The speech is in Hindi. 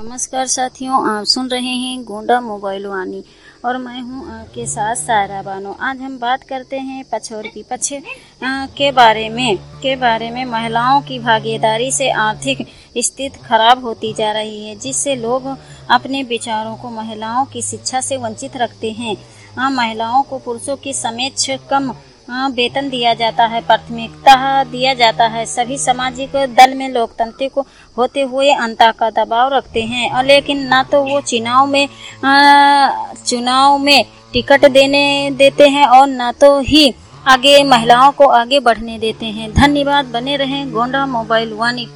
नमस्कार साथियों, आप सुन रहे हैं गोंडा मोबाइल वाणी और मैं हूं आपके साथ सारा बानो। आज हम बात करते हैं पक्ष और विपक्ष के बारे में। महिलाओं की भागीदारी से आर्थिक स्थिति खराब होती जा रही है, जिससे लोग अपने विचारों को महिलाओं की शिक्षा से वंचित रखते हैं। महिलाओं को पुरुषों की समक्ष कम वेतन दिया जाता है, प्राथमिकता दिया जाता है। सभी सामाजिक दल में लोकतांत्रिक होते हुए अंतर का दबाव रखते हैं, और लेकिन ना तो वो चुनाव में टिकट देने देते हैं और ना तो ही आगे महिलाओं को आगे बढ़ने देते हैं। धन्यवाद। बने रहें गोंडा मोबाइल वाणी।